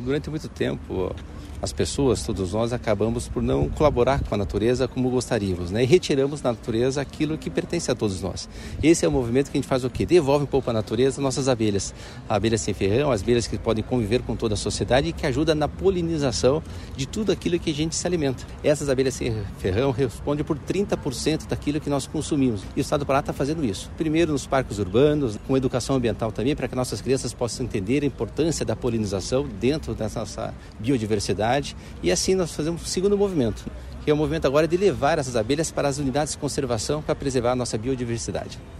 Durante muito tempo, as pessoas, todos nós, acabamos por não colaborar com a natureza como gostaríamos, né? E retiramos da natureza aquilo que pertence a todos nós. Esse é o movimento que a gente faz o quê? Devolve um pouco à natureza nossas abelhas. A abelha sem ferrão, as abelhas que podem conviver com toda a sociedade e que ajudam na polinização de tudo aquilo que a gente se alimenta. Essas abelhas sem ferrão respondem por 30% daquilo que nós consumimos. E o Estado do Pará está fazendo isso. Primeiro nos parques urbanos, com educação ambiental também, para que nossas crianças possam entender a importância da polinização dentro dessa nossa biodiversidade. E assim nós fazemos um segundo movimento, que é o movimento agora de levar essas abelhas para as unidades de conservação para preservar a nossa biodiversidade.